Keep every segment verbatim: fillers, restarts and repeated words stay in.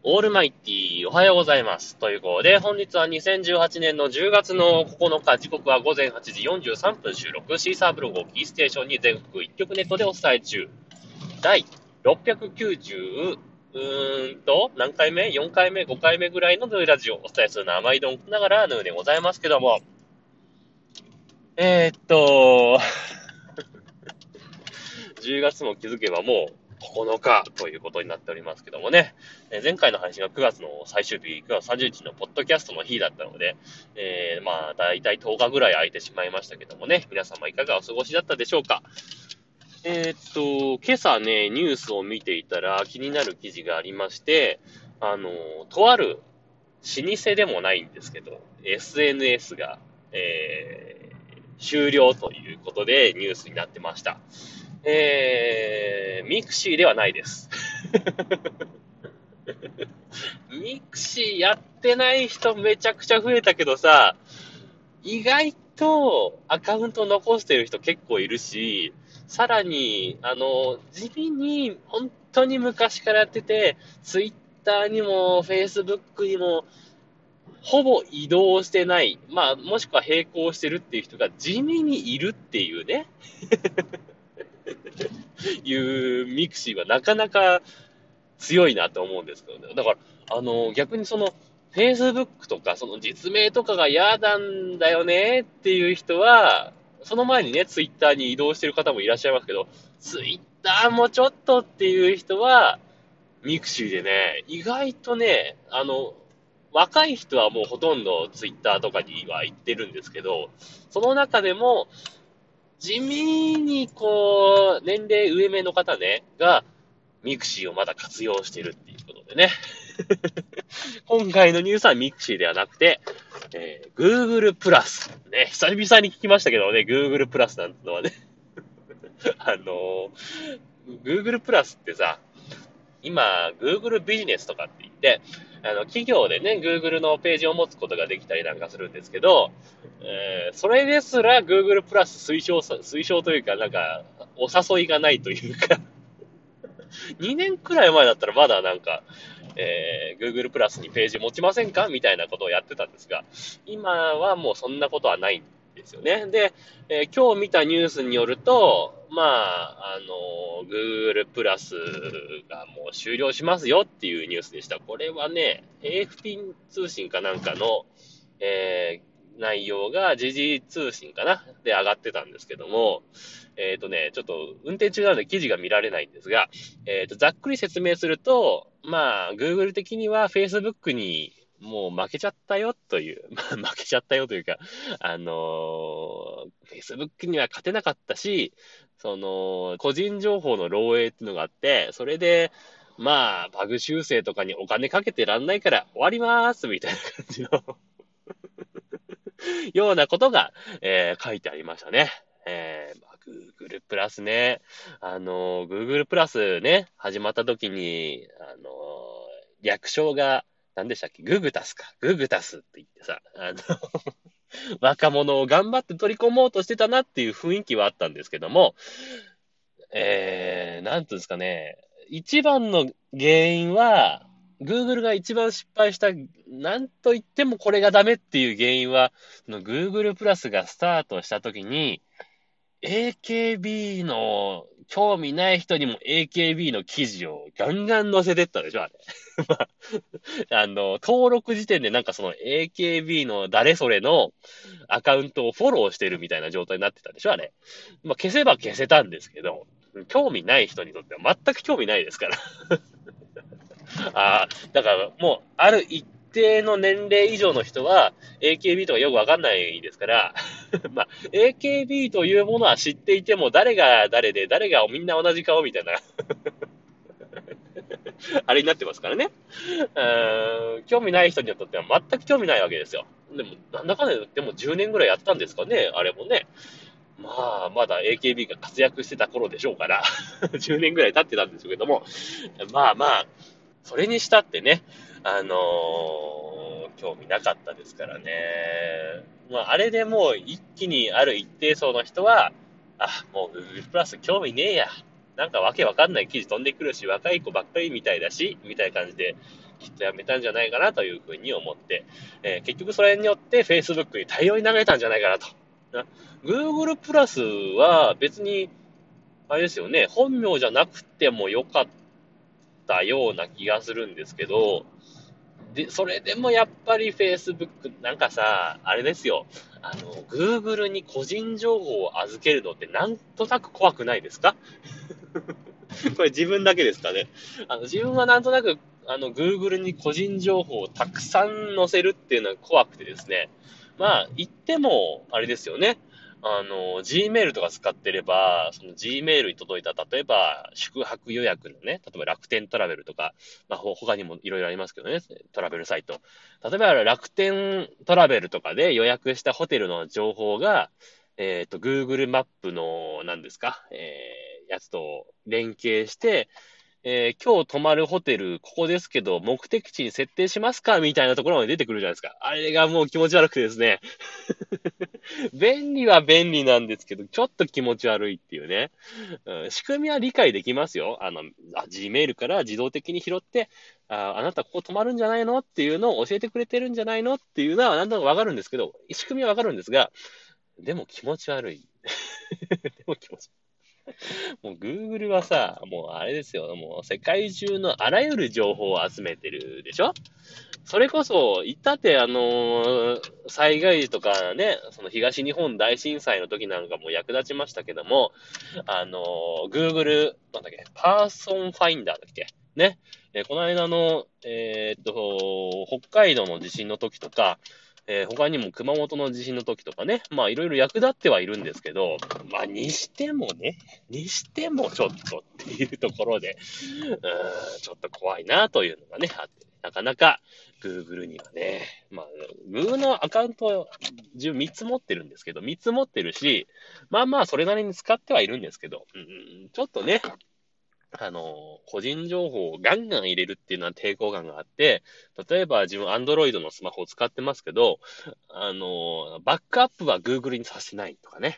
オールマイティー、おはようございます。ということで、本日はにせんじゅうはちねんのじゅうがつのここのか、時刻はごぜんはちじよんじゅうさんぷん収録、シーサーブログをキーステーションに全国一曲ネットでお伝え中。第ろっぴゃくきゅうじゅう、うーんと、何回目 ?よん 回目、ごかいめぐらいのヌーラジオをお伝えするのは毎度ながらヌーでございますけども、えー、っと、じゅうがつも気づけばもうここのかということになっておりますけどもね、えー前回の配信がくがつの最終日、くがつさんじゅうにちのポッドキャストの日だったので、えー、まあ、だいたいとおかぐらい空いてしまいましたけどもね、皆様いかがお過ごしだったでしょうか。えーっと、今朝ね、ニュースを見ていたら気になる記事がありまして、あの、とある老舗でもないんですけど、エスエヌエス が、えー、終了ということでニュースになってました。えー、ミクシーではないです。ミクシーやってない人めちゃくちゃ増えたけどさ、意外とアカウント残してる人結構いるし、さらに、あの、地味に本当に昔からやってて、ツイッターにもフェイスブックにもほぼ移動してない、まあ、もしくは並行してるっていう人が地味にいるっていうね、いうミクシーはなかなか強いなと思うんですけどね。だから、あの、逆にその、Facebook とか、その実名とかが嫌なんだよねっていう人は、その前にね、Twitter に移動してる方もいらっしゃいますけど、Twitter もちょっとっていう人は、ミクシーでね、意外とね、あの、若い人はもうほとんど Twitter とかには行ってるんですけど、その中でも、地味にこう、年齢上目の方ね、が、ミクシーをまだ活用してるっていうことでね。今回のニュースはミクシーではなくて、えー、Google プラス。ね、久々に聞きましたけどね、Google プラスなんてのはね。あのー、Google プラスってさ、今、Google ビジネスとかって言って、あの、企業でね、Google のページを持つことができたりなんかするんですけど、えー、それですら Google プラス推奨さ、推奨というか、なんか、お誘いがないというか、にねんくらい前だったらまだなんか、えー、Google プラスにページ持ちませんかみたいなことをやってたんですが、今はもうそんなことはないんですよね。で、えー今日見たニュースによると、まあ、あの、Google プラスがもう終了しますよっていうニュースでした。これはね、エーエフピー 通信かなんかの、えー内容が時事通信かなで上がってたんですけども、えっ、とね、ちょっと運転中なので記事が見られないんですが、えっ、と、ざっくり説明すると、まあ、Google 的には Facebook にもう負けちゃったよという、まあ、負けちゃったよというか、あのー、Facebook には勝てなかったし、その、個人情報の漏洩っていうのがあって、それで、まあ、バグ修正とかにお金かけてらんないから終わりまーす、みたいな感じのようなことが、えー書いてありましたね。えーまあ Google プラスね。あのー、Google プラスね、始まった時に、あのー略称が、何でしたっけググタスか。ググタスって言ってさ、あの若者を頑張って取り込もうとしてたなっていう雰囲気はあったんですけども、えー、なんていうんですかね。一番の原因は、Google が一番失敗した、なんと言ってもこれがダメっていう原因は、その Google プラスがスタートした時に、エーケービー の興味ない人にも エーケービー の記事をガンガン載せてったでしょ、あれ。まあ、あの、登録時点でなんかその エーケービー の誰それのアカウントをフォローしてるみたいな状態になってたでしょ、あれ。まあ、消せば消せたんですけど、興味ない人にとっては全く興味ないですから。ああ、だからもう、ある一定の年齢以上の人は、エーケービー とかよくわかんないですから、まあ、エーケービー というものは知っていても、誰が誰で、誰がみんな同じ顔みたいな、あれになってますからね。うーん興味ない人にとっては全く興味ないわけですよ。でも、なんだかんだ言ってもじゅうねんぐらいやったんですかね、あれもね。まあ、まだ エーケービー が活躍してた頃でしょうから、じゅうねんぐらい経ってたんですけども、まあまあ、それにしたってね、あのー興味なかったですからね。まあ、あれでもう一気にある一定層の人は、あ、もう Google プラス興味ねえや。なんかわけわかんない記事飛んでくるし、若い子ばっかりみたいだし、みたいな感じできっとやめたんじゃないかなというふうに思って、えー結局それによって Facebook に大量に流れたんじゃないかなと。な Google プラスは別に、あれですよね、本名じゃなくてもよかったような気がするんですけど、で、それでもやっぱり Facebook、なんかさ、あれですよ。あの、Google に個人情報を預けるのってなんとなく怖くないですか？これ自分だけですかね。あの、自分はなんとなく、あの、Google に個人情報をたくさん載せるっていうのは怖くてですね。まあ、言っても、あれですよね。あの、Gmail とか使ってれば、その Gmail に届いた、例えば、宿泊予約のね、例えば楽天トラベルとか、まあ、ほ他にもいろいろありますけどね、トラベルサイト。例えば、楽天トラベルとかで予約したホテルの情報が、えっと、Google マップの、何ですか、えー、やつと連携して、えー今日泊まるホテル、ここですけど、目的地に設定しますかみたいなところまで出てくるじゃないですか。あれがもう気持ち悪くてですね。便利は便利なんですけど、ちょっと気持ち悪いっていうね。うん、仕組みは理解できますよ。あの、あ Gmail から自動的に拾って、あ、あなたここ泊まるんじゃないのっていうのを教えてくれてるんじゃないのっていうのはなんとなくわかるんですけど、仕組みはわかるんですが、でも気持ち悪い。でも気持ち悪い。もう Google はさ、もうあれですよ。もう世界中のあらゆる情報を集めてるでしょ？それこそ、言ったって、あのー災害時とかね、その東日本大震災の時なんかも役立ちましたけども、あのー Google、なんだっけ、パーソンファインダーだっけね。えーこの間の、えーっと、北海道の地震の時とか、えー他にも熊本の地震の時とかね、まあいろいろ役立ってはいるんですけど、まあにしてもね、にしてもちょっとっていうところで、うーん、ちょっと怖いなというのがね、あって、なかなか Google にはね、まあ、Google のアカウントは自分みっつ持ってるんですけど、みっつ持ってるし、まあまあそれなりに使ってはいるんですけど、うん、ちょっとね、あの、個人情報をガンガン入れるっていうのは抵抗感があって、例えば自分 Android のスマホを使ってますけど、あの、バックアップは Google にさせないとかね。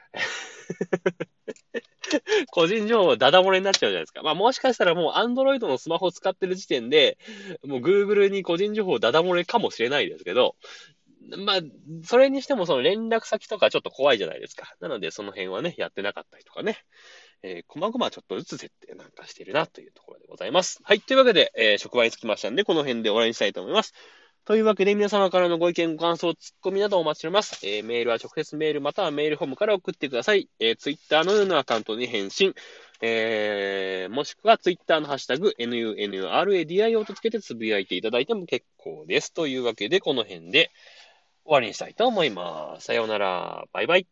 個人情報ダダ漏れになっちゃうじゃないですか。まあもしかしたらもう Android のスマホを使ってる時点で、もう Google に個人情報ダダ漏れかもしれないですけど、まあ、それにしてもその連絡先とかちょっと怖いじゃないですか。なのでその辺はね、やってなかったりとかね。えー、こまごまちょっとずつ設定なんかしてるなというところでございます。はい。というわけで、えー職場に着きましたんで、この辺で終わりにしたいと思います。というわけで、皆様からのご意見、ご感想、ツッコミなどお待ちしております。えーメールは直接メールまたはメールフォームから送ってください。えー、Twitter の N のアカウントに返信。えー、もしくは Twitter のハッシュタグ エヌユーエヌアールエーディーアイオー とつけてつぶやいていただいても結構です。というわけで、この辺で終わりにしたいと思います。さようなら。バイバイ。